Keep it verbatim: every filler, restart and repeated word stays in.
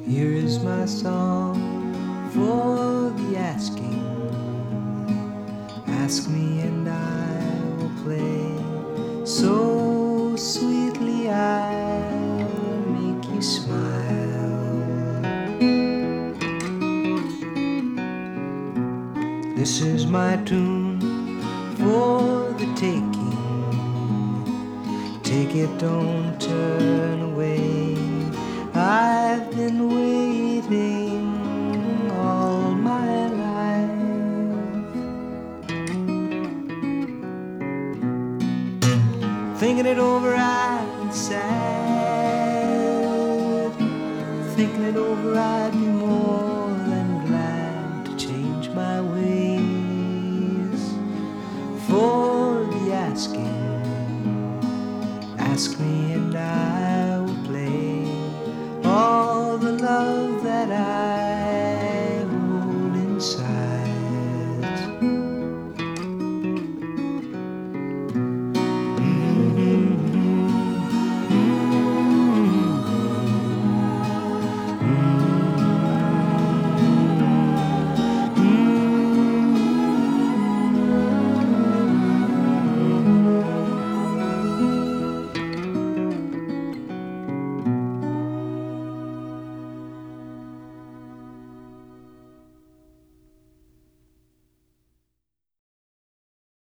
Here is my song for the asking. Ask me and I will play so sweetly I'll make you smile. This is my tune for the taking. Take it, don't turn away. I've been waiting all my life, thinking it over I'd be sad, thinking it over I'd be more than glad to change my ways for the asking. Ask me and I